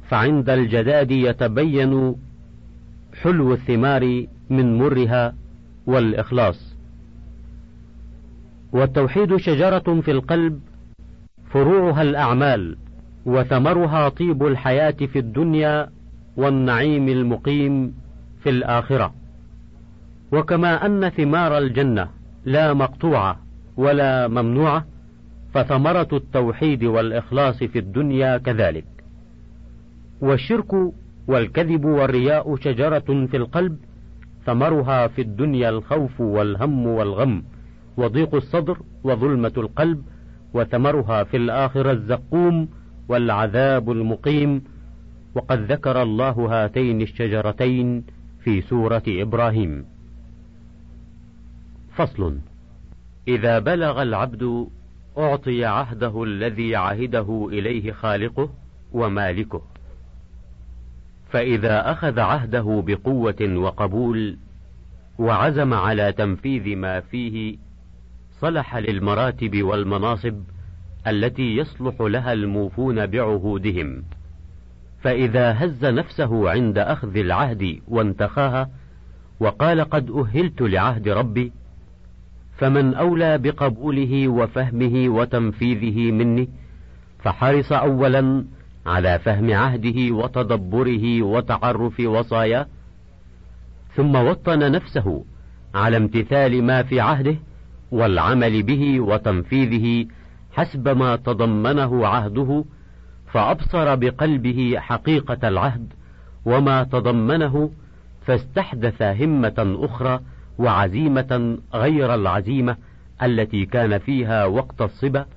فعند الجداد يتبين حلو الثمار من مرها والإخلاص. والتوحيد شجرة في القلب فروعها الأعمال، وثمرها طيب الحياة في الدنيا والنعيم المقيم في الآخرة. وكما أن ثمار الجنة لا مقطوعة ولا ممنوعة، فثمرة التوحيد والإخلاص في الدنيا كذلك. والشرك والكذب والرياء شجرة في القلب، ثمرها في الدنيا الخوف والهم والغم وضيق الصدر وظلمة القلب، وثمرها في الآخرة الزقوم والعذاب المقيم. وقد ذكر الله هاتين الشجرتين في سورة إبراهيم. فصل: إذا بلغ العبد أعطي عهده الذي عهده إليه خالقه ومالكه، فإذا أخذ عهده بقوة وقبول وعزم على تنفيذ ما فيه، صلح للمراتب والمناصب التي يصلح لها الموفون بعهودهم. فإذا هز نفسه عند أخذ العهد وانتخاها وقال قد أهلت لعهد ربي، فمن أولى بقبوله وفهمه وتنفيذه مني، فحرص أولا على فهم عهده وتدبره وتعرف وصاياه، ثم وطن نفسه على امتثال ما في عهده والعمل به وتنفيذه حسب ما تضمنه عهده، فأبصر بقلبه حقيقة العهد وما تضمنه، فاستحدث همة أخرى وعزيمة غير العزيمة التي كان فيها وقت الصبا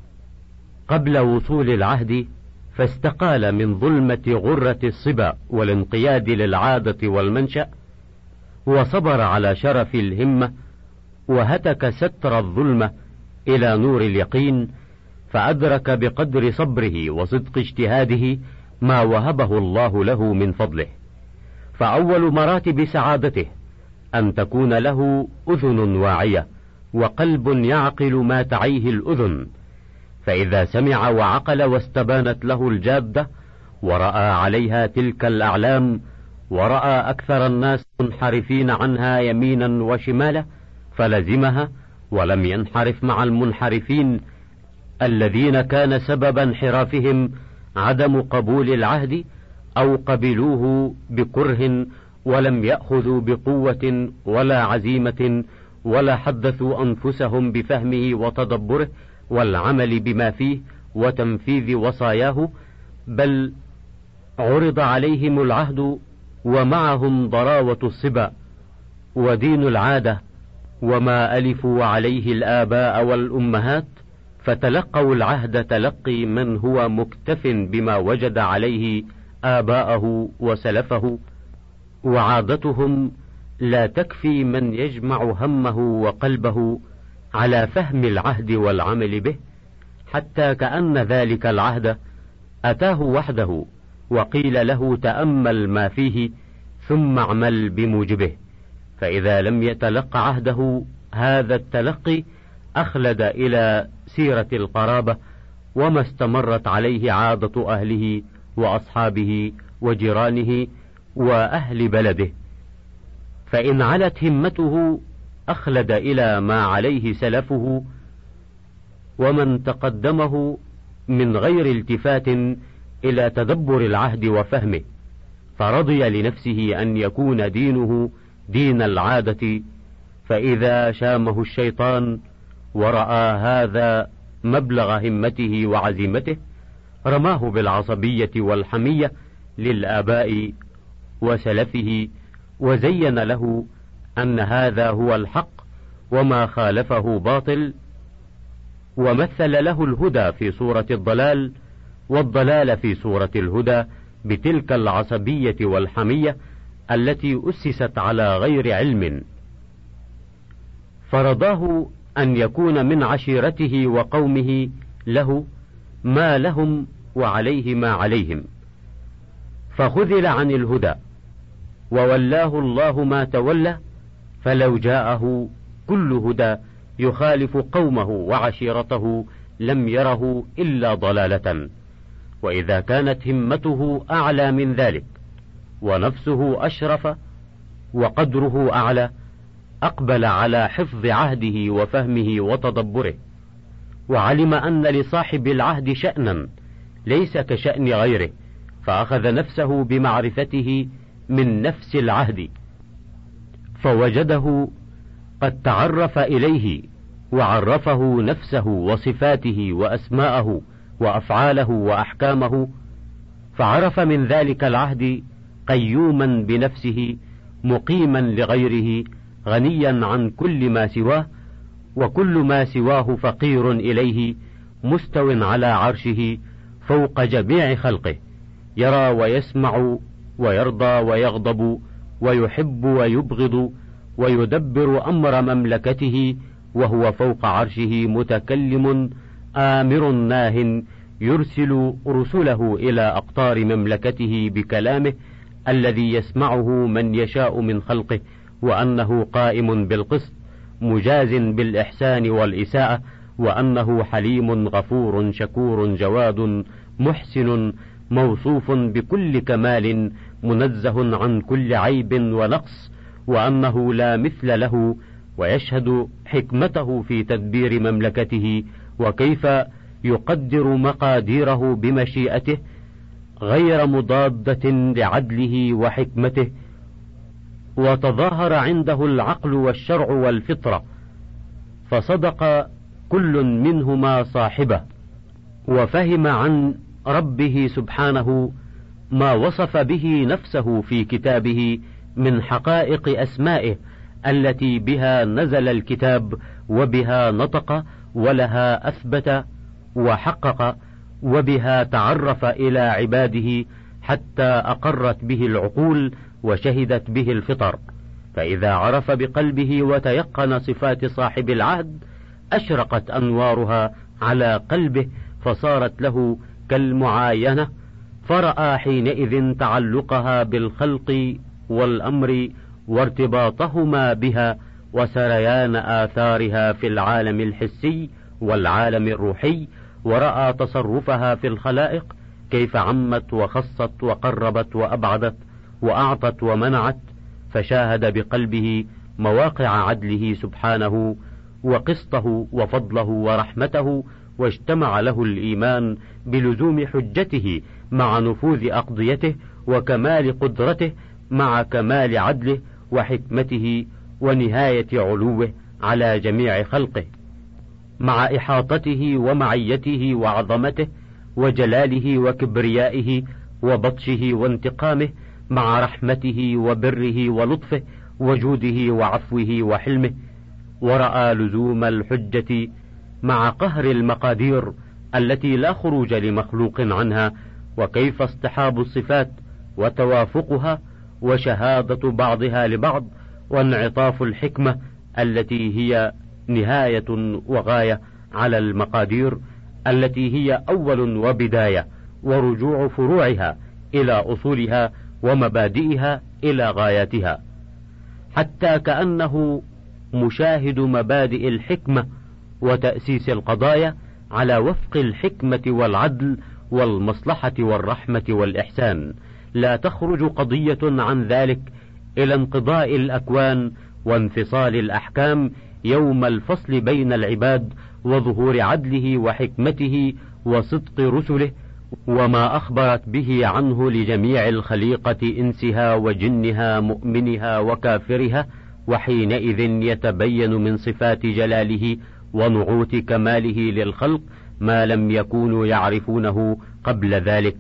قبل وصول العهد، فاستقال من ظلمة غرة الصبا والانقياد للعادة والمنشأ، وصبر على شرف الهمة، وهتك ستر الظلمة إلى نور اليقين، فأدرك بقدر صبره وصدق اجتهاده ما وهبه الله له من فضله. فأول مراتب سعادته أن تكون له أذن واعية وقلب يعقل ما تعيه الأذن، فإذا سمع وعقل واستبانت له الجادة ورأى عليها تلك الأعلام، ورأى أكثر الناس منحرفين عنها يمينا وشمالا، فلزمها ولم ينحرف مع المنحرفين الذين كان سبب انحرافهم عدم قبول العهد أو قبلوه بكره ولم يأخذوا بقوة ولا عزيمة ولا حدثوا أنفسهم بفهمه وتدبره والعمل بما فيه وتنفيذ وصاياه، بل عرض عليهم العهد ومعهم ضراوة الصبا ودين العادة وما ألفوا عليه الآباء والأمهات، فتلقوا العهد تلقي من هو مكتف بما وجد عليه آباءه وسلفه، وعادتهم لا تكفي من يجمع همه وقلبه على فهم العهد والعمل به، حتى كأن ذلك العهد أتاه وحده وقيل له تأمل ما فيه ثم اعمل بموجبه، فإذا لم يتلق عهده هذا التلقي أخلد إلى سيرة القرابة وما استمرت عليه عادة أهله وأصحابه وجيرانه وأهل بلده، فإن علت همته أخلد إلى ما عليه سلفه ومن تقدمه من غير التفات إلى تدبر العهد وفهمه، فرضي لنفسه أن يكون دينه دين العادة، فإذا شامه الشيطان ورأى هذا مبلغ همته وعزيمته رماه بالعصبية والحمية للآباء وسلفه، وزين له أن هذا هو الحق وما خالفه باطل، ومثل له الهدى في صورة الضلال والضلال في صورة الهدى بتلك العصبية والحمية التي أسست على غير علم، فرضاه أن يكون من عشيرته وقومه له ما لهم وعليه ما عليهم، فخذل عن الهدى وولاه الله ما تولى، فلو جاءه كل هدى يخالف قومه وعشيرته لم يره إلا ضلالة، وإذا كانت همته أعلى من ذلك ونفسه أشرف وقدره أعلى، أقبل على حفظ عهده وفهمه وتدبره، وعلم أن لصاحب العهد شأنا ليس كشأن غيره، فأخذ نفسه بمعرفته من نفس العهد، فوجده قد تعرف إليه وعرفه نفسه وصفاته وأسماءه وأفعاله وأحكامه، فعرف من ذلك العهد قيوما بنفسه مقيما لغيره غنيا عن كل ما سواه، وكل ما سواه فقير إليه مستو على عرشه فوق جميع خلقه، يرى ويسمع ويرضى ويغضب ويحب ويبغض ويدبر أمر مملكته، وهو فوق عرشه متكلم آمر ناه، يرسل رسله إلى أقطار مملكته بكلامه الذي يسمعه من يشاء من خلقه، وأنه قائم بالقسط مجاز بالإحسان والإساءة، وأنه حليم غفور شكور جواد محسن موصوف بكل كمال منزه عن كل عيب ونقص، وأنه لا مثل له، ويشهد حكمته في تدبير مملكته وكيف يقدر مقاديره بمشيئته غير مضادة لعدله وحكمته، وتظاهر عنده العقل والشرع والفطرة، فصدق كل منهما صاحبه، وفهم عن ربه سبحانه ما وصف به نفسه في كتابه من حقائق أسمائه التي بها نزل الكتاب وبها نطق ولها أثبت وحقق، وبها تعرف إلى عباده حتى أقرت به العقول وشهدت به الفطر. فإذا عرف بقلبه وتيقن صفات صاحب العهد أشرقت أنوارها على قلبه، فصارت له كالمعاينة، فرأى حينئذ تعلقها بالخلق والأمر وارتباطهما بها وسريان آثارها في العالم الحسي والعالم الروحي، ورأى تصرفها في الخلائق كيف عمت وخصت وقربت وأبعدت وأعطت ومنعت، فشاهد بقلبه مواقع عدله سبحانه وقسطه وفضله ورحمته، واجتمع له الإيمان بلزوم حجته مع نفوذ أقضيته، وكمال قدرته مع كمال عدله وحكمته ونهاية علوه على جميع خلقه، مع إحاطته ومعيته وعظمته وجلاله وكبريائه وبطشه وانتقامه، مع رحمته وبره ولطفه وجوده وعفوه وحلمه. ورأى لزوم الحجة مع قهر المقادير التي لا خروج لمخلوق عنها، وكيف اصطحاب الصفات وتوافقها وشهادة بعضها لبعض، وانعطاف الحكمة التي هي نهاية وغاية على المقادير التي هي أول وبداية، ورجوع فروعها إلى أصولها ومبادئها إلى غاياتها، حتى كأنه مشاهد مبادئ الحكمة وتأسيس القضايا على وفق الحكمة والعدل والمصلحة والرحمة والإحسان، لا تخرج قضية عن ذلك إلى انقضاء الأكوان وانفصال الأحكام يوم الفصل بين العباد، وظهور عدله وحكمته وصدق رسله وما أخبرت به عنه لجميع الخليقة إنسها وجنها مؤمنها وكافرها. وحينئذ يتبين من صفات جلاله ونعوت كماله للخلق ما لم يكونوا يعرفونه قبل ذلك،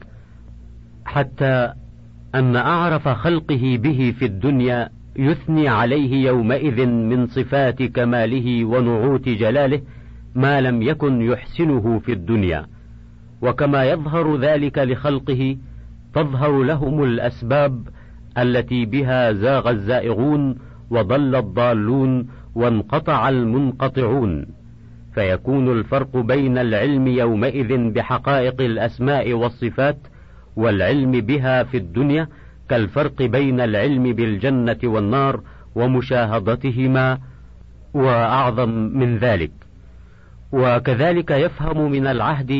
حتى أن أعرف خلقه به في الدنيا يثني عليه يومئذ من صفات كماله ونعوت جلاله ما لم يكن يحسنه في الدنيا. وكما يظهر ذلك لخلقه تظهر لهم الأسباب التي بها زاغ الزائغون وضل الضالون وانقطع المنقطعون، فيكون الفرق بين العلم يومئذ بحقائق الأسماء والصفات والعلم بها في الدنيا كالفرق بين العلم بالجنة والنار ومشاهدتهما، وأعظم من ذلك. وكذلك يفهم من العهد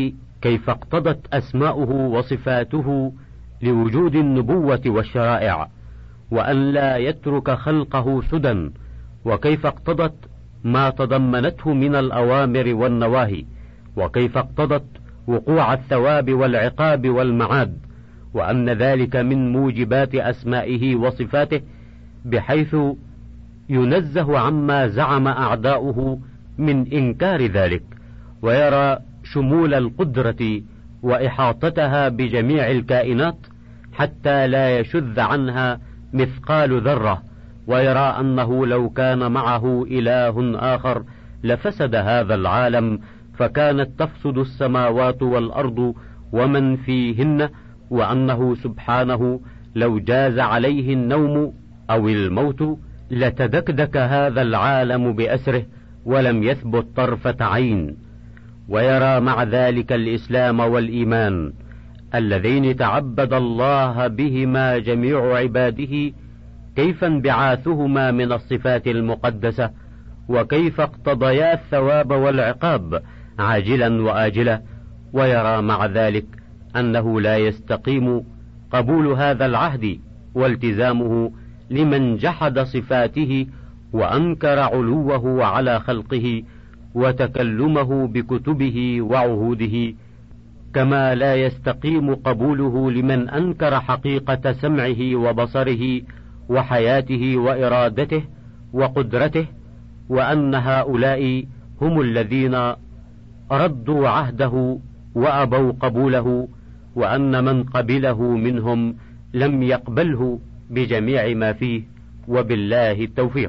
كيف اقتضت أسماؤه وصفاته لوجود النبوة والشرائع، وأن لا يترك خلقه سدى، وكيف اقتضت ما تضمنته من الأوامر والنواهي، وكيف اقتضت وقوع الثواب والعقاب والمعاد، وأن ذلك من موجبات أسمائه وصفاته، بحيث ينزه عما زعم أعداؤه من إنكار ذلك، ويرى شمول القدرة وإحاطتها بجميع الكائنات حتى لا يشذ عنها مثقال ذرة، ويرى أنه لو كان معه إله آخر لفسد هذا العالم، فكانت تفسد السماوات والأرض ومن فيهن، وأنه سبحانه لو جاز عليه النوم أو الموت لتدكدك هذا العالم بأسره ولم يثبت طرفة عين. ويرى مع ذلك الإسلام والإيمان اللذين تعبد الله بهما جميع عباده، كيف انبعاثهما من الصفات المقدسة، وكيف اقتضيا الثواب والعقاب عاجلا وآجلا. ويرى مع ذلك أنه لا يستقيم قبول هذا العهد والتزامه لمن جحد صفاته وأنكر علوه على خلقه وتكلمه بكتبه وعهوده، كما لا يستقيم قبوله لمن أنكر حقيقة سمعه وبصره وحياته وإرادته وقدرته، وأن هؤلاء هم الذين ردوا عهده وأبوا قبوله، وأن من قبله منهم لم يقبله بجميع ما فيه، وبالله التوفيق.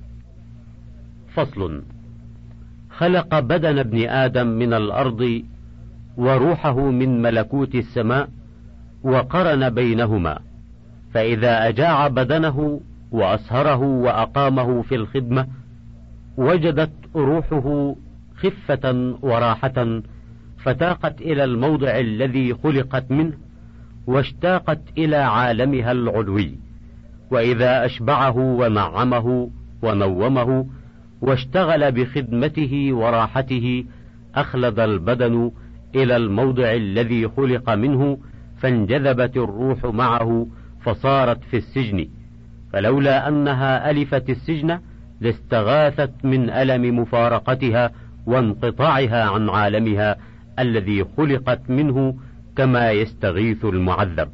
فصل. خلق بدن ابن آدم من الأرض وروحه من ملكوت السماء، وقرن بينهما، فإذا أجاع بدنه وأسهره وأقامه في الخدمة وجدت روحه خفة وراحة، فتاقت إلى الموضع الذي خلقت منه واشتاقت إلى عالمها العلوي. وإذا أشبعه ونعمه ونومه واشتغل بخدمته وراحته أخلد البدن إلى الموضع الذي خلق منه، فانجذبت الروح معه فصارت في السجن، فلولا أنها ألفت السجن لاستغاثت من ألم مفارقتها وانقطاعها عن عالمها الذي خلقت منه، كما يستغيث المعذب.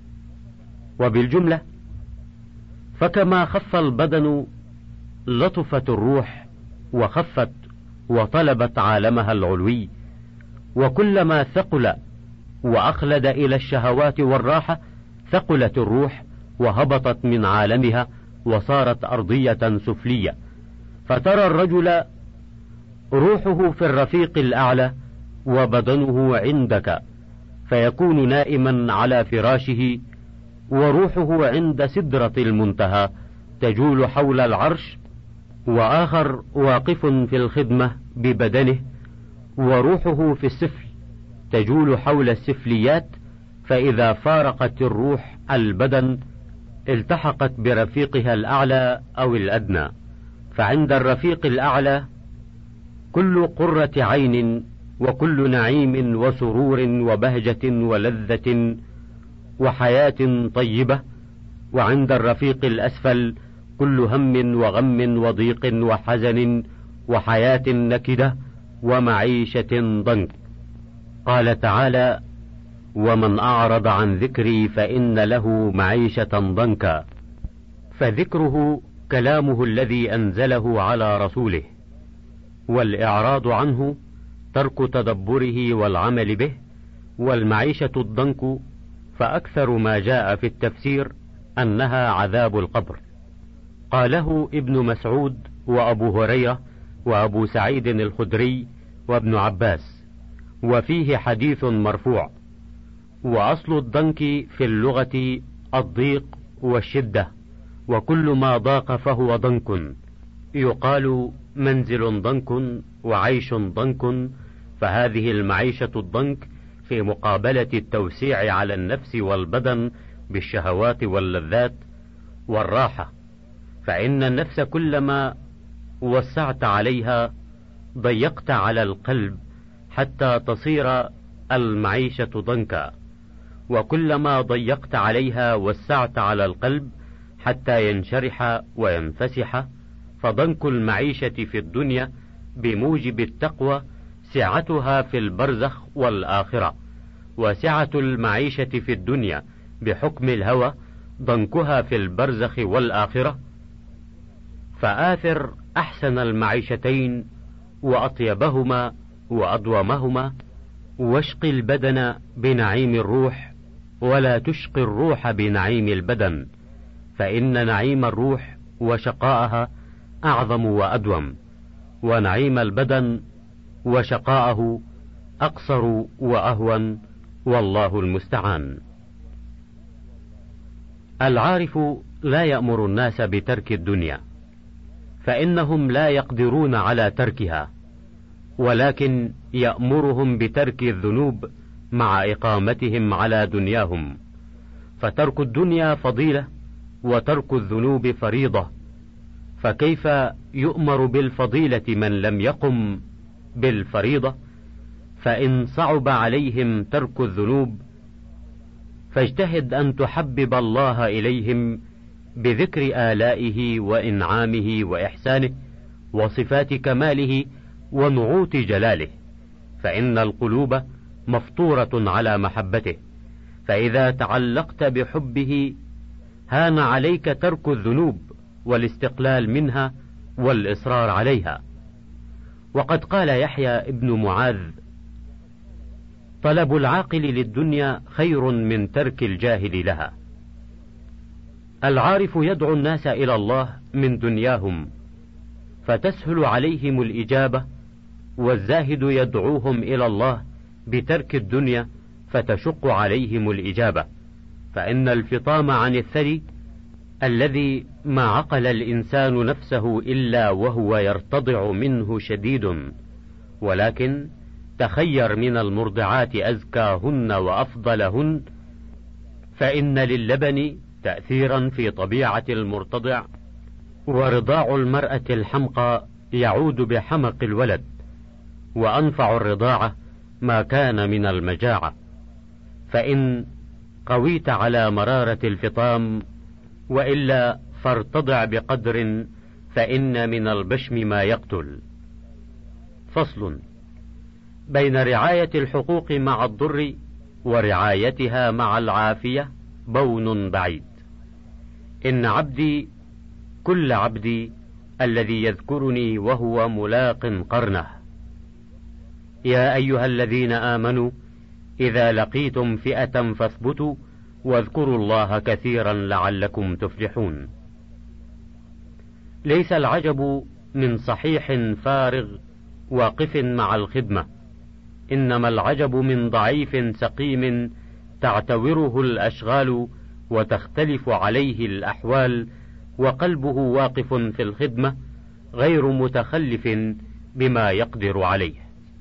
وبالجملة فكما خف البدن لطفت الروح وخفت وطلبت عالمها العلوي، وكلما ثقل وأخلد إلى الشهوات والراحة ثقلت الروح وهبطت من عالمها وصارت أرضية سفلية، فترى الرجل روحه في الرفيق الأعلى وبدنه عندك، فيكون نائما على فراشه وروحه عند سدرة المنتهى تجول حول العرش، وآخر واقف في الخدمة ببدنه وروحه في السفل تجول حول السفليات، فإذا فارقت الروح البدن التحقت برفيقها الأعلى أو الأدنى، فعند الرفيق الأعلى كل قرة عين وكل نعيم وسرور وبهجة ولذة وحياة طيبة، وعند الرفيق الأسفل كل هم وغم وضيق وحزن وحياة نكدة ومعيشة ضنك. قال تعالى: ومن أعرض عن ذكري فإن له معيشة ضنكا، فذكره كلامه الذي أنزله على رسوله، والإعراض عنه ترك تدبره والعمل به، والمعيشة الضنك فأكثر ما جاء في التفسير أنها عذاب القبر. قاله ابن مسعود وأبو هريرة وأبو سعيد الخدري وابن عباس، وفيه حديث مرفوع. وأصل الضنك في اللغة الضيق والشدة، وكل ما ضاق فهو ضنك، يقال منزل ضنك وعيش ضنك، فهذه المعيشة الضنك في مقابلة التوسيع على النفس والبدن بالشهوات واللذات والراحة، فإن النفس كلما وسعت عليها ضيقت على القلب حتى تصير المعيشة ضنكا، وكلما ضيقت عليها وسعت على القلب حتى ينشرح وينفسح. فضنك المعيشة في الدنيا بموجب التقوى سعتها في البرزخ والآخرة، وسعة المعيشة في الدنيا بحكم الهوى ضنكها في البرزخ والآخرة. فآثر أحسن المعيشتين وأطيبهما وأضومهما، واشق البدن بنعيم الروح، ولا تشق الروح بنعيم البدن، فإن نعيم الروح وشقاءها أعظم وأدوم، ونعيم البدن وشقاءه أقصر وأهون، والله المستعان. العارف لا يأمر الناس بترك الدنيا، فإنهم لا يقدرون على تركها، ولكن يأمرهم بترك الذنوب مع إقامتهم على دنياهم، فترك الدنيا فضيلة وترك الذنوب فريضة، فكيف يؤمر بالفضيلة من لم يقم بالفريضة؟ فإن صعب عليهم ترك الذنوب فاجتهد أن تحبب الله إليهم بذكر آلائه وإنعامه وإحسانه وصفات كماله ونعوت جلاله، فإن القلوب مفطورة على محبته، فإذا تعلقت بحبه هان عليك ترك الذنوب والاستقلال منها والإصرار عليها. وقد قال يحيى ابن معاذ: طلب العاقل للدنيا خير من ترك الجاهل لها. العارف يدعو الناس إلى الله من دنياهم فتسهل عليهم الإجابة، والزاهد يدعوهم إلى الله بترك الدنيا فتشق عليهم الإجابة، فإن الفطام عن الثري الذي ما عقل الإنسان نفسه إلا وهو يرتضع منه شديد، ولكن تخير من المرضعات أزكاهن وأفضلهن، فإن للبن تأثيرا في طبيعة المرتضع، ورضاع المرأة الحمقى يعود بحمق الولد، وأنفع الرضاعة ما كان من المجاعة، فإن قويت على مرارة الفطام وإلا فارتضع بقدر، فإن من البشم ما يقتل. فصل: بين رعاية الحقوق مع الضر ورعايتها مع العافية بون بعيد. إن عبدي كل عبدي الذي يذكرني وهو ملاق قرنه. يا أيها الذين آمنوا إذا لقيتم فئة فاثبتوا واذكروا الله كثيرا لعلكم تفلحون. ليس العجب من صحيح فارغ واقف مع الخدمة، إنما العجب من ضعيف سقيم تعتوره الأشغال وتختلف عليه الأحوال، وقلبه واقف في الخدمة غير متخلف بما يقدر عليه.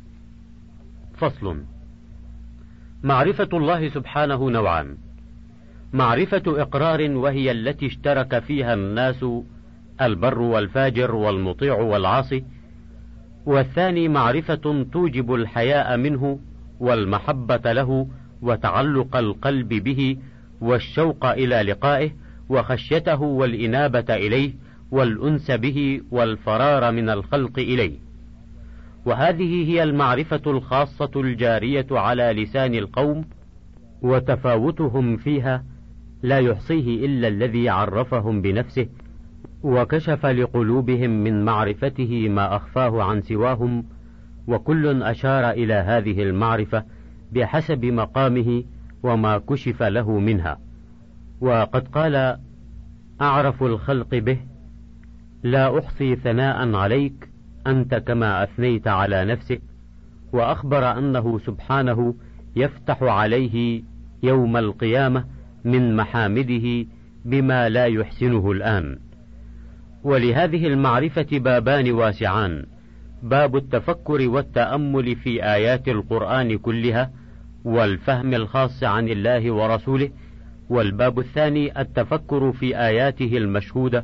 فصل: معرفة الله سبحانه نوعان: معرفة إقرار وهي التي اشترك فيها الناس البر والفاجر والمطيع والعاصي، والثاني معرفة توجب الحياء منه والمحبة له وتعلق القلب به والشوق إلى لقائه وخشيته والإنابة إليه والأنس به والفرار من الخلق إليه. وهذه هي المعرفة الخاصة الجارية على لسان القوم، وتفاوتهم فيها لا يحصيه إلا الذي عرفهم بنفسه وكشف لقلوبهم من معرفته ما أخفاه عن سواهم، وكل أشار إلى هذه المعرفة بحسب مقامه وما كشف له منها. وقد قال أعرف الخلق به: لا أحصي ثناء عليك أنت كما أثنيت على نفسك. وأخبر أنه سبحانه يفتح عليه يوم القيامة من محامده بما لا يحسنه الآن. ولهذه المعرفة بابان واسعان: باب التفكر والتأمل في آيات القرآن كلها والفهم الخاص عن الله ورسوله، والباب الثاني التفكر في آياته المشهودة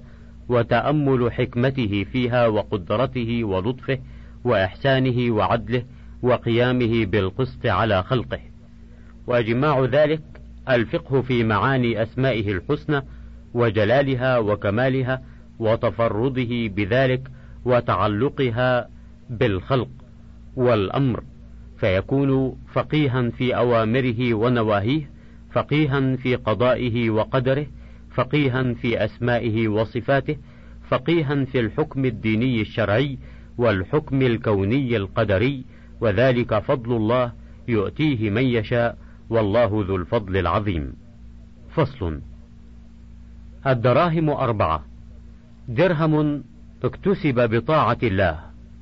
وتأمل حكمته فيها وقدرته ولطفه وإحسانه وعدله وقيامه بالقسط على خلقه، وإجماع ذلك الفقه في معاني أسمائه الحسنى وجلالها وكمالها وتفرده بذلك وتعلقها بالخلق والأمر، فيكون فقيها في أوامره ونواهيه، فقيها في قضائه وقدره، فقيها في أسمائه وصفاته، فقيها في الحكم الديني الشرعي والحكم الكوني القدري، وذلك فضل الله يؤتيه من يشاء، والله ذو الفضل العظيم. فصل. الدراهم 4: درهم اكتسب بطاعة الله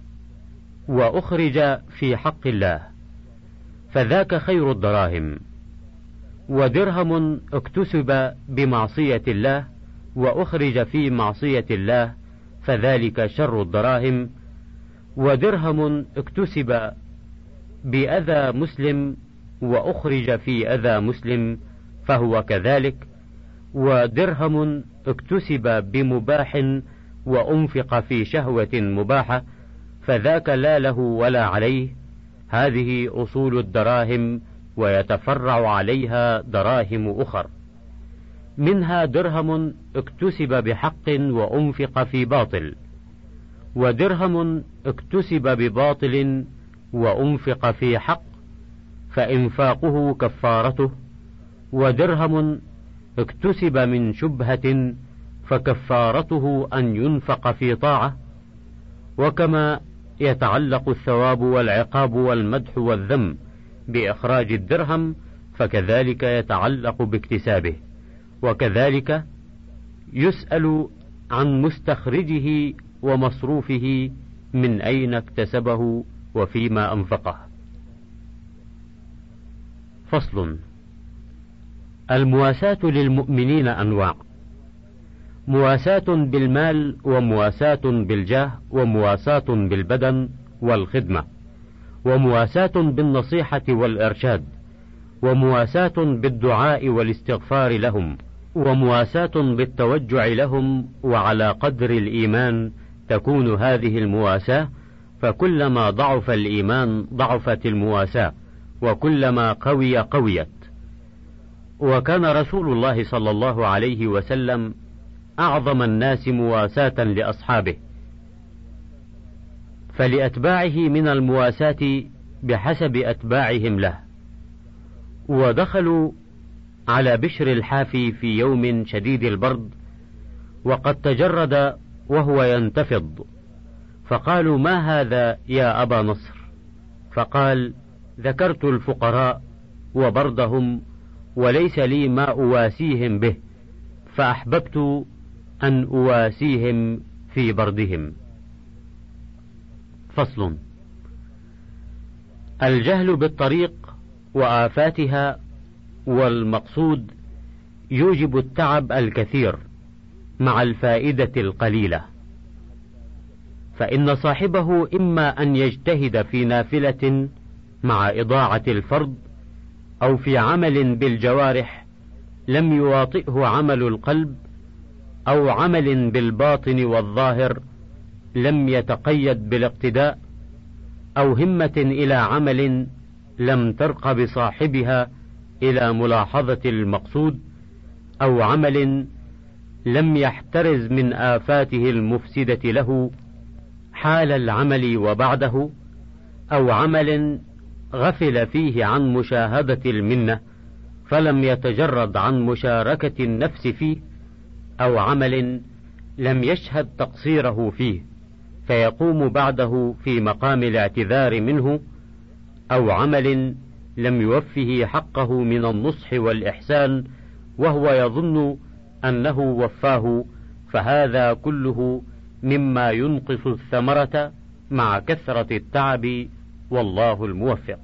وأخرج في حق الله فذاك خير الدراهم، ودرهم اكتسب بمعصية الله وأخرج في معصية الله فذلك شر الدراهم، ودرهم اكتسب بأذى مسلم وأخرج في أذى مسلم فهو كذلك، ودرهم اكتسب بمباح وأنفق في شهوة مباحة فذاك لا له ولا عليه. هذه أصول الدراهم، ويتفرع عليها دراهم أخر، منها درهم اكتسب بحق وأنفق في باطل، ودرهم اكتسب بباطل وأنفق في حق فإنفاقه كفارته، ودرهم اكتسب من شبهة فكفارته أن ينفق في طاعة. وكما يتعلق الثواب والعقاب والمدح والذم بإخراج الدرهم فكذلك يتعلق باكتسابه، وكذلك يسأل عن مستخرجه ومصروفه من أين اكتسبه وفيما أنفقه. فصل. المواساة للمؤمنين أنواع: مواساة بالمال، ومواساة بالجاه، ومواساة بالبدن والخدمة، ومواساة بالنصيحة والإرشاد، ومواساة بالدعاء والاستغفار لهم، ومواساة بالتوجع لهم، وعلى قدر الإيمان تكون هذه المواساة، فكلما ضعف الإيمان ضعفت المواساة، وكلما قوي قويت. وكان رسول الله صلى الله عليه وسلم أعظم الناس مواساة لأصحابه، فلأتباعه من المواساة بحسب أتباعهم له. ودخلوا على بشر الحافي في يوم شديد البرد وقد تجرد وهو ينتفض، فقالوا: ما هذا يا أبا نصر؟ فقال: ذكرت الفقراء وبردهم وليس لي ما أواسيهم به، فأحببت أن أواسيهم في بردهم. فصل. الجهل بالطريق وآفاتها والمقصود يوجب التعب الكثير مع الفائدة القليلة، فإن صاحبه إما أن يجتهد في نافلة مع إضاعة الفرض، أو في عمل بالجوارح لم يواطئه عمل القلب، أو عمل بالباطن والظاهر لم يتقيد بالاقتداء، أو همة إلى عمل لم ترق بصاحبها إلى ملاحظة المقصود، أو عمل لم يحترز من آفاته المفسدة له حال العمل وبعده، أو عمل غفل فيه عن مشاهدة المنة فلم يتجرد عن مشاركة النفس فيه، أو عمل لم يشهد تقصيره فيه فيقوم بعده في مقام الاعتذار منه، أو عمل لم يوفه حقه من النصح والإحسان وهو يظن أنه وفاه، فهذا كله مما ينقص الثمرة مع كثرة التعب، والله الموفق.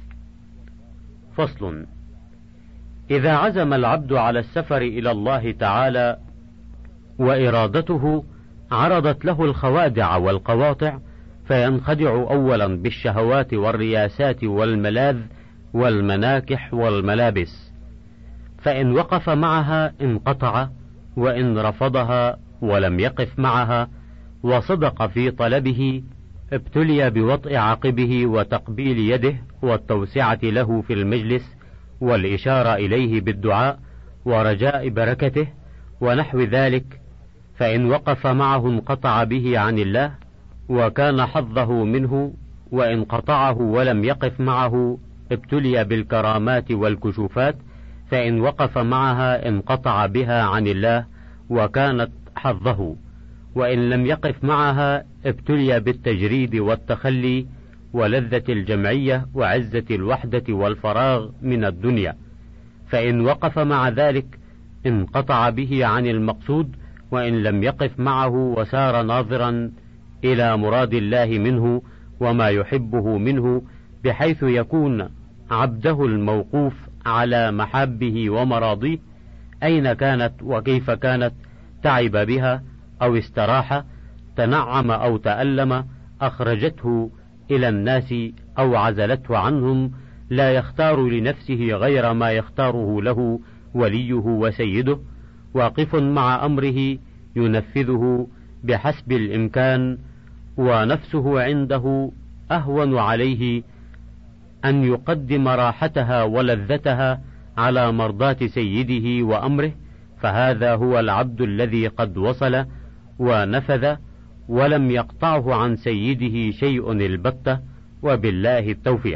فصل. إذا عزم العبد على السفر إلى الله تعالى وإرادته عرضت له الخوادع والقواطع، فينخدع أولا بالشهوات والرياسات والملاذ والمناكح والملابس، فإن وقف معها انقطع، وإن رفضها ولم يقف معها وصدق في طلبه ابتلي بوطء عقبه وتقبيل يده والتوسعة له في المجلس والإشارة إليه بالدعاء ورجاء بركته ونحو ذلك، فإن وقف معه انقطع به عن الله وكان حظه منه، وإن قطعه ولم يقف معه ابتلي بالكرامات والكشوفات، فإن وقف معها انقطع بها عن الله وكانت حظه، وإن لم يقف معها ابتلي بالتجريد والتخلي ولذة الجمعية وعزة الوحدة والفراغ من الدنيا، فإن وقف مع ذلك انقطع به عن المقصود، وإن لم يقف معه وسار ناظرا إلى مراد الله منه وما يحبه منه، بحيث يكون عبده الموقوف على محابه ومراضيه أين كانت وكيف كانت، تعب بها أو استراح، تنعم أو تألم، أخرجته إلى الناس أو عزلته عنهم، لا يختار لنفسه غير ما يختاره له وليه وسيده، واقف مع أمره ينفذه بحسب الإمكان، ونفسه عنده أهون عليه أن يقدم راحتها ولذتها على مرضاة سيده وأمره، فهذا هو العبد الذي قد وصل ونفذ ولم يقطعه عن سيده شيء البتة، وبالله التوفيق.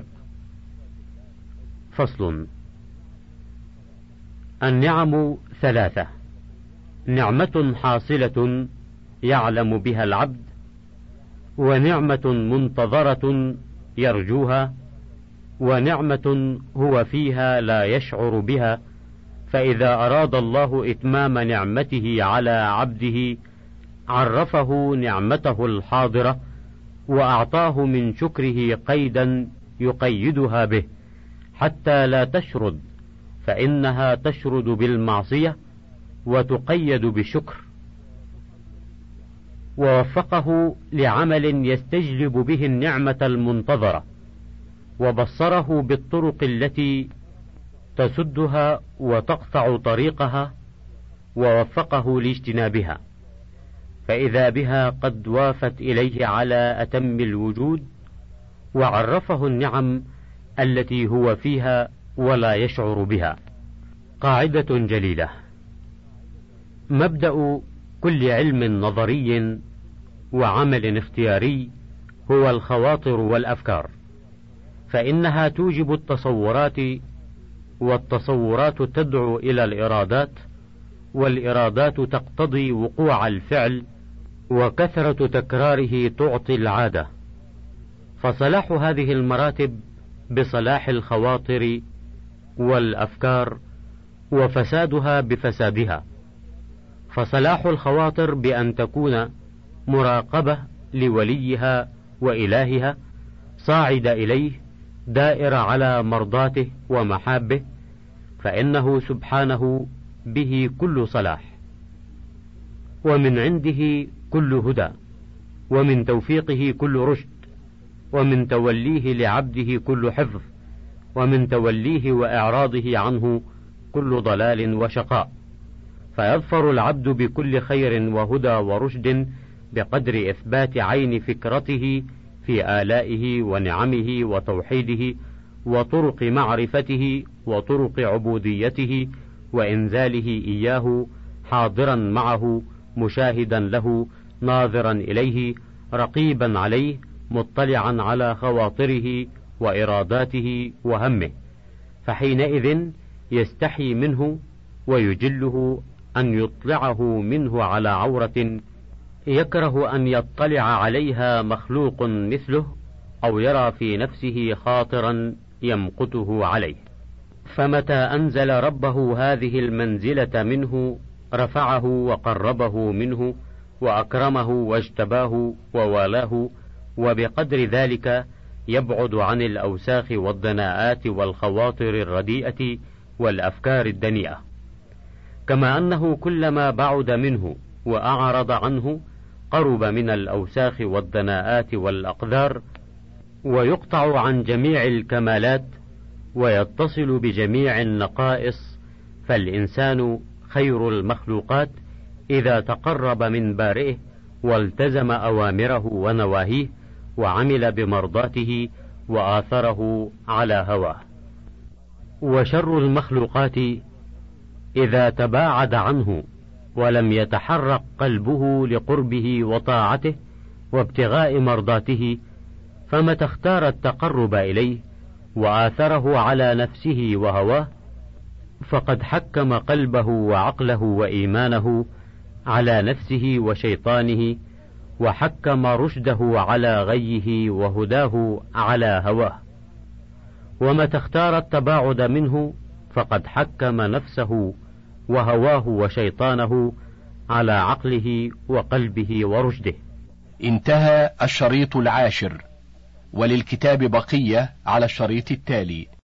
فصل. النعم ثلاثة: نعمة حاصلة يعلم بها العبد، ونعمة منتظرة يرجوها، ونعمة هو فيها لا يشعر بها، فإذا أراد الله إتمام نعمته على عبده عرفه نعمته الحاضرة وأعطاه من شكره قيدا يقيدها به حتى لا تشرد، فإنها تشرد بالمعصية وتقيد بالشكر، ووفقه لعمل يستجلب به النعمة المنتظرة، وبصره بالطرق التي تسدها وتقطع طريقها، ووفقه لاجتنابها، فإذا بها قد وافت إليه على أتم الوجود، وعرفه النعم التي هو فيها ولا يشعر بها. قاعدة جليلة: مبدأ كل علم نظري وعمل اختياري هو الخواطر والأفكار، فإنها توجب التصورات، والتصورات تدعو إلى الإرادات، والإرادات تقتضي وقوع الفعل، وكثرة تكراره تعطي العادة، فصلاح هذه المراتب بصلاح الخواطر والأفكار، وفسادها بفسادها. فصلاح الخواطر بأن تكون مراقبة لوليها وإلهها، صاعد إليه، دائر على مرضاته ومحابه، فإنه سبحانه به كل صلاح، ومن عنده كل هدى، ومن توفيقه كل رشد، ومن توليه لعبده كل حفظ، ومن توليه وإعراضه عنه كل ضلال وشقاء، فيظفر العبد بكل خير وهدى ورشد بقدر إثبات عين فكرته في آلائه ونعمه وتوحيده وطرق معرفته وطرق عبوديته وإنزاله إياه، حاضرا معه، مشاهدا له، ناظرا إليه، رقيبا عليه، مطلعا على خواطره وإراداته وهمه، فحينئذ يستحي منه ويجله أن يطلعه منه على عورة يكره أن يطلع عليها مخلوق مثله، أو يرى في نفسه خاطرا يمقته عليه. فمتى أنزل ربه هذه المنزلة منه رفعه وقربه منه وأكرمه واجتباه ووالاه، وبقدر ذلك يبعد عن الأوساخ والدناءات والخواطر الرديئة والأفكار الدنيئة، كما أنه كلما بعد منه وأعرض عنه قرب من الأوساخ والدناءات والأقدار، ويقطع عن جميع الكمالات ويتصل بجميع النقائص. فالإنسان خير المخلوقات إذا تقرب من بارئه والتزم أوامره ونواهيه، وعمل بمرضاته وآثره على هواه. وشر المخلوقات إذا تباعد عنه ولم يتحرك قلبه لقربه وطاعته وابتغاء مرضاته، فمتى اختار التقرب إليه وآثره على نفسه وهواه فقد حكم قلبه وعقله وإيمانه على نفسه وشيطانه، وحكم رشده على غيه وهداه على هواه. ومتى اختار التباعد منه فقد حكم نفسه وهواه وشيطانه على عقله وقلبه ورشده. انتهى الشريط 10، وللكتاب بقية على الشريط التالي.